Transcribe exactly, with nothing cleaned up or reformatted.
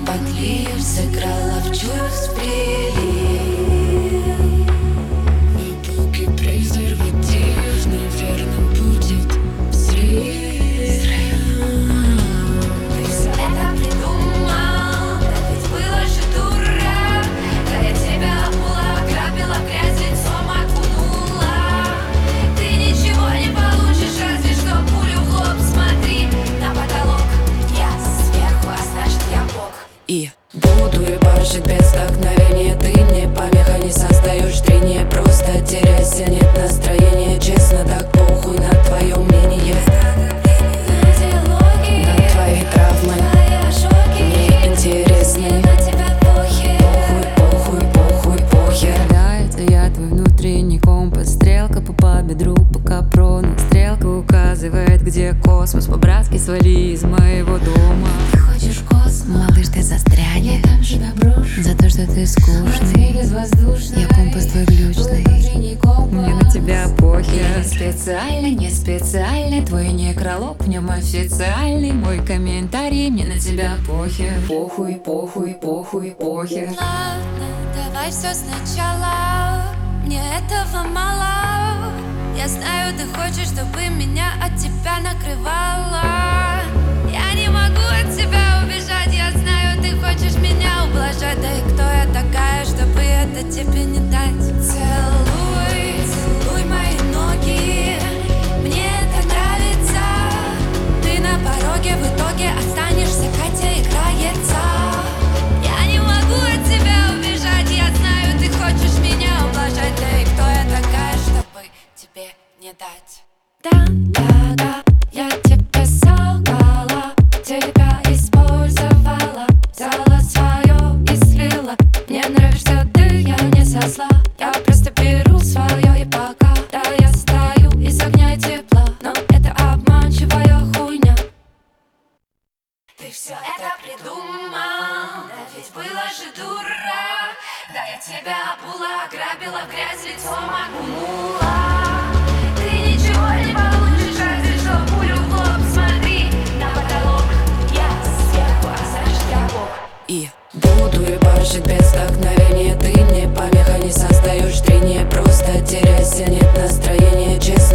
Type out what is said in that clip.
подлив, сыграла в чувств прилив. Глубокий презерватив, неверным будет взрыв. Ты все это придумал, да ведь было же дурак. Да я тебя обула, ограбила, в грязь лицом окунула. Ты ничего не получишь, разве что пулю в лоб. Смотри на потолок, я сверху, а значит я бог. И буду ебашить без вдохновения. Ты мне помеха, не создаешь трения. Просто теряйся, нет настроения. Честно, так похуй на твое мнение. На диалоги, На твои травмы твои ожоги, мне интересны. мне на тебя похер. Похуй, похуй, похуй, похер. Да, это я твой внутренний компас. Стрелка по по бедру, по капрону. Стрелка указывает, где космос. По-братски свали из моего дома. Ты хочешь космос? Малыш, ты застрянешь. Я там же доброшу. За то, что ты скучный. Безвоздушный. Я компас твой глючный. Внутренний компас. Мне на тебя похер. Не специально, не специально. Твой некролог в нем официальный. Мой комментарий, мне на тебя похер. Похуй, похуй, похуй, похер. Ладно, давай все сначала. Мне этого мало. Я знаю, ты хочешь, чтобы меня от тебя накрывало. Я не могу от тебя убежать. Я знаю, ты хочешь меня ублажать. Да и кто я такая, чтобы это тебе не дать? Целуй, целуй мои ноги. Мне это нравится. Ты на пороге, в итоге останешься, Катя играется. Я не могу от тебя убежать. Я знаю, ты хочешь меня ублажать. Да и кто я такая, чтобы тебе не дать? Да, да, да, я тебе солгала, тебя использовала, взяла свое и слила. Мне нравишься ты, я не со зла. Я просто беру свое и пока. Да, я стою из огня и тепла, но это обманчивая хуйня. Ты все это придумал, да ведь была же дура. Да я тебя обула, ограбила, в грязь лицом окунула. Ты ничего не получишь, разве что пулю в лоб. Смотри на потолок, я сверху, а значит я бог. И буду ебашить без вдохновения. Ты мне помеха, не создаешь трения. Просто теряйся, нет настроения. Честно,